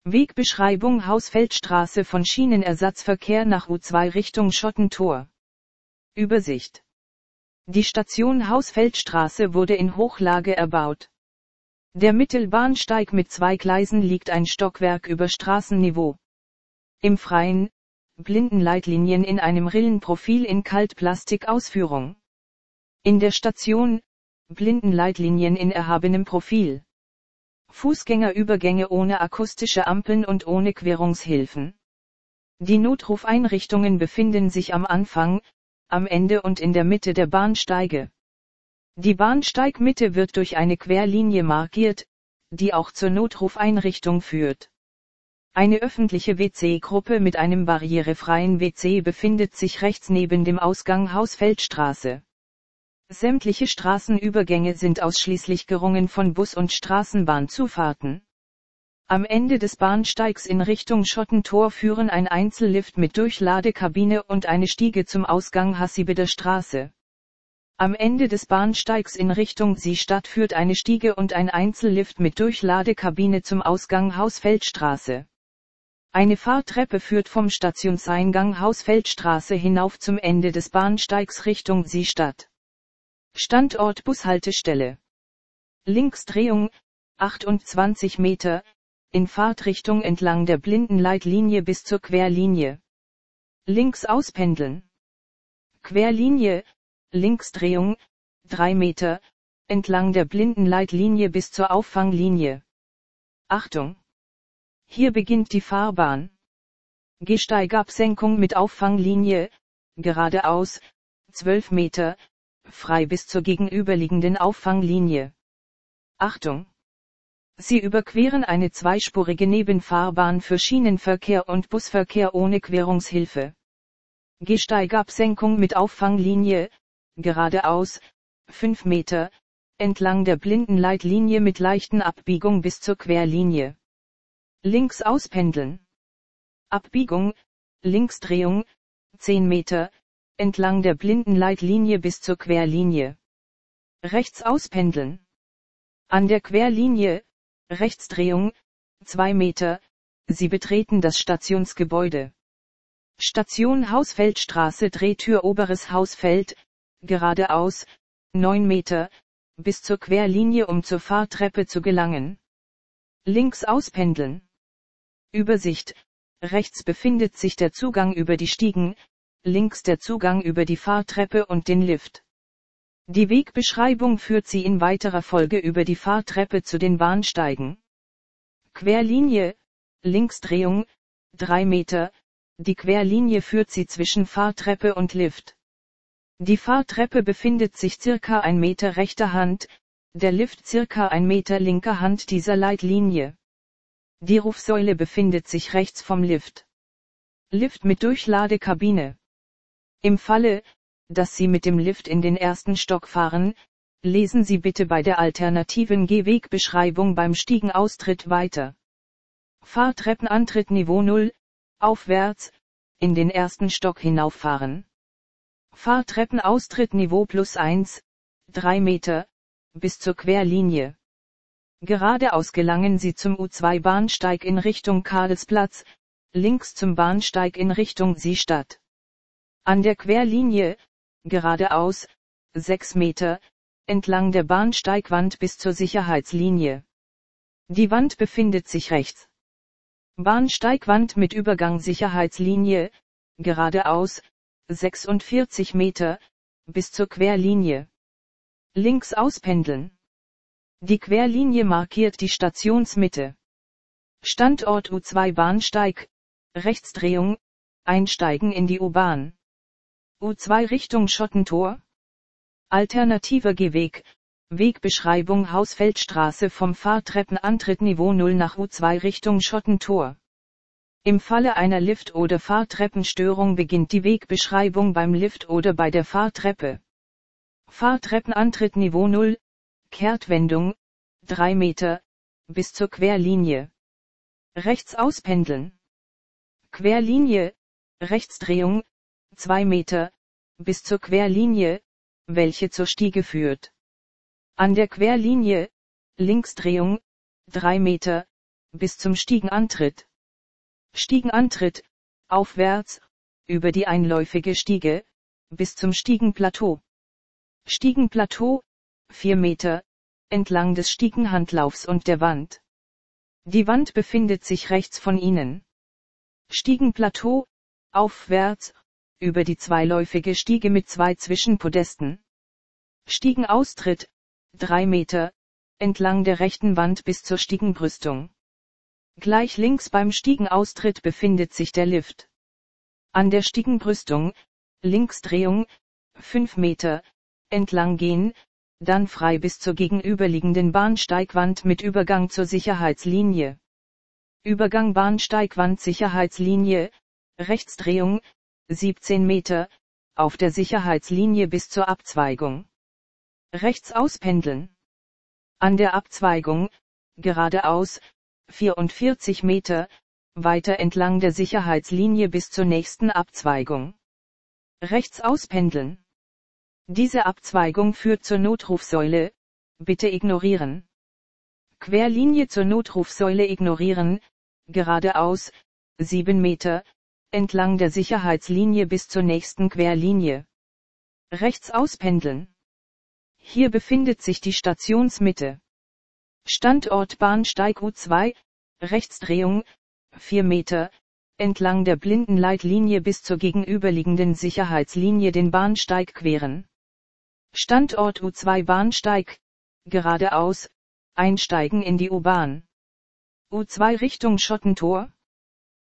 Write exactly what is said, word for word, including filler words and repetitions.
Wegbeschreibung Hausfeldstraße von Schienenersatzverkehr nach U zwei Richtung Schottentor. Übersicht. Die Station Hausfeldstraße wurde in Hochlage erbaut. Der Mittelbahnsteig mit zwei Gleisen liegt ein Stockwerk über Straßenniveau. Im Freien, Blindenleitlinien in einem Rillenprofil in Kaltplastikausführung. In der Station, Blindenleitlinien in erhabenem Profil. Fußgängerübergänge ohne akustische Ampeln und ohne Querungshilfen. Die Notrufeinrichtungen befinden sich am Anfang, am Ende und in der Mitte der Bahnsteige. Die Bahnsteigmitte wird durch eine Querlinie markiert, die auch zur Notrufeinrichtung führt. Eine öffentliche W C-Gruppe mit einem barrierefreien W C befindet sich rechts neben dem Ausgang Hausfeldstraße. Sämtliche Straßenübergänge sind ausschließlich gerungen von Bus- und Straßenbahnzufahrten. Am Ende des Bahnsteigs in Richtung Schottentor führen ein Einzellift mit Durchladekabine und eine Stiege zum Ausgang Hassibeder Straße. Am Ende des Bahnsteigs in Richtung Seestadt führt eine Stiege und ein Einzellift mit Durchladekabine zum Ausgang Hausfeldstraße. Eine Fahrtreppe führt vom Stationseingang Hausfeldstraße hinauf zum Ende des Bahnsteigs Richtung Seestadt. Standort Bushaltestelle. Linksdrehung, achtundzwanzig Meter, in Fahrtrichtung entlang der Blindenleitlinie bis zur Querlinie. Links auspendeln. Querlinie, Linksdrehung, drei Meter, entlang der Blindenleitlinie bis zur Auffanglinie. Achtung! Hier beginnt die Fahrbahn. Gehsteigabsenkung mit Auffanglinie, geradeaus, zwölf Meter, frei bis zur gegenüberliegenden Auffanglinie. Achtung! Sie überqueren eine zweispurige Nebenfahrbahn für Schienenverkehr und Busverkehr ohne Querungshilfe. Gehsteigabsenkung mit Auffanglinie, geradeaus, fünf Meter, entlang der Blindenleitlinie mit leichten Abbiegung bis zur Querlinie. Links auspendeln. Abbiegung, Linksdrehung, zehn Meter, entlang der Blindenleitlinie bis zur Querlinie. Rechts auspendeln. An der Querlinie, Rechtsdrehung, zwei Meter, Sie betreten das Stationsgebäude. Station Hausfeldstraße Drehtür Oberes Hausfeld, geradeaus, neun Meter, bis zur Querlinie um zur Fahrtreppe zu gelangen. Links auspendeln. Übersicht, rechts befindet sich der Zugang über die Stiegen, links der Zugang über die Fahrtreppe und den Lift. Die Wegbeschreibung führt Sie in weiterer Folge über die Fahrtreppe zu den Bahnsteigen. Querlinie, Linksdrehung, drei Meter, die Querlinie führt Sie zwischen Fahrtreppe und Lift. Die Fahrtreppe befindet sich circa ein Meter rechter Hand, der Lift circa ein Meter linker Hand dieser Leitlinie. Die Rufsäule befindet sich rechts vom Lift. Lift mit Durchladekabine. Im Falle, dass Sie mit dem Lift in den ersten Stock fahren, lesen Sie bitte bei der alternativen Gehwegbeschreibung beim Stiegenaustritt weiter. Fahrtreppenantritt Niveau null, aufwärts, in den ersten Stock hinauffahren. Fahrtreppenaustritt Niveau plus eins, drei Meter, bis zur Querlinie. Geradeaus gelangen Sie zum U zwei Bahnsteig in Richtung Karlsplatz, links zum Bahnsteig in Richtung Seestadt. An der Querlinie, geradeaus, sechs Meter, entlang der Bahnsteigwand bis zur Sicherheitslinie. Die Wand befindet sich rechts. Bahnsteigwand mit Übergang Sicherheitslinie, geradeaus, sechsundvierzig Meter, bis zur Querlinie. Links auspendeln. Die Querlinie markiert die Stationsmitte. Standort U zwei Bahnsteig, Rechtsdrehung, einsteigen in die U-Bahn. U zwei Richtung Schottentor. Alternativer Gehweg, Wegbeschreibung Hausfeldstraße vom Fahrtreppenantritt Niveau null nach U zwei Richtung Schottentor. Im Falle einer Lift- oder Fahrtreppenstörung beginnt die Wegbeschreibung beim Lift oder bei der Fahrtreppe. Fahrtreppenantritt Niveau null, Kehrtwendung, drei Meter, bis zur Querlinie. Rechts auspendeln. Querlinie, Rechtsdrehung, zwei Meter, bis zur Querlinie, welche zur Stiege führt. An der Querlinie, Linksdrehung, drei Meter, bis zum Stiegenantritt. Stiegenantritt, aufwärts, über die einläufige Stiege, bis zum Stiegenplateau. Stiegenplateau, vier Meter, entlang des Stiegenhandlaufs und der Wand. Die Wand befindet sich rechts von Ihnen. Stiegenplateau, aufwärts, über die zweiläufige Stiege mit zwei Zwischenpodesten. Stiegenaustritt, drei Meter, entlang der rechten Wand bis zur Stiegenbrüstung. Gleich links beim Stiegenaustritt befindet sich der Lift. An der Stiegenbrüstung, Linksdrehung, fünf Meter, entlang gehen, dann frei bis zur gegenüberliegenden Bahnsteigwand mit Übergang zur Sicherheitslinie. Übergang Bahnsteigwand Sicherheitslinie, Rechtsdrehung, siebzehn Meter, auf der Sicherheitslinie bis zur Abzweigung. Rechts auspendeln. An der Abzweigung, geradeaus, vierundvierzig Meter, weiter entlang der Sicherheitslinie bis zur nächsten Abzweigung. Rechts auspendeln. Diese Abzweigung führt zur Notrufsäule, bitte ignorieren. Querlinie zur Notrufsäule ignorieren, geradeaus, sieben Meter, entlang der Sicherheitslinie bis zur nächsten Querlinie. Rechts auspendeln. Hier befindet sich die Stationsmitte. Standort Bahnsteig U zwei, Rechtsdrehung, vier Meter, entlang der Blindenleitlinie bis zur gegenüberliegenden Sicherheitslinie den Bahnsteig queren. Standort U zwei Bahnsteig, geradeaus, einsteigen in die U-Bahn. U zwei Richtung Schottentor.